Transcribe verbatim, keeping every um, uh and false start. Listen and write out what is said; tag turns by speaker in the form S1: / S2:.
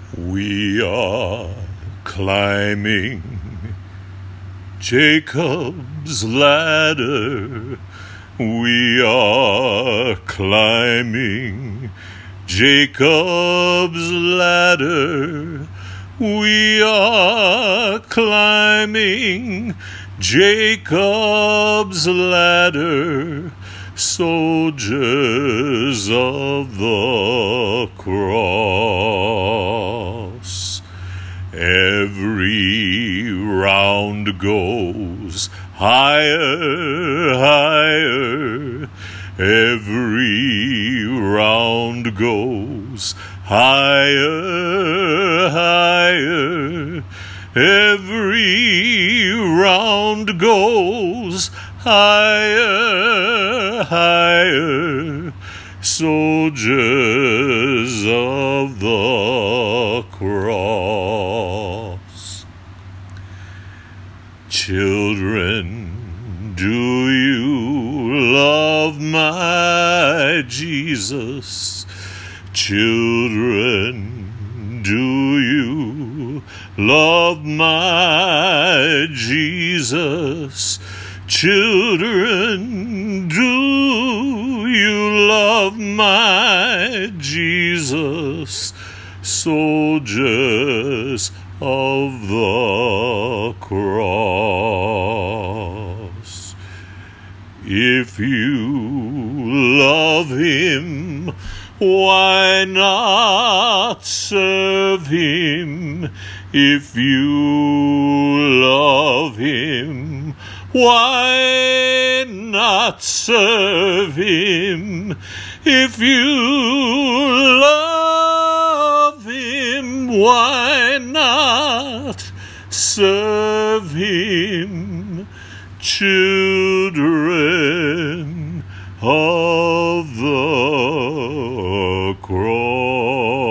S1: We are climbing Jacob's ladder. We are climbing Jacob's ladder. We are climbing Jacob's ladder. Soldiers of the cross. Every round goes higher, higher. Every round goes higher, higher. Every round goes higher, higher. Soldiers of the cross. Children, do you love my Jesus? Children, do you love my Jesus? Children, do you love my Jesus? Soldiers of the cross. If you love him, why not serve him? If you love him, why not serve him? If you love him, why not serve him? Children of the cross.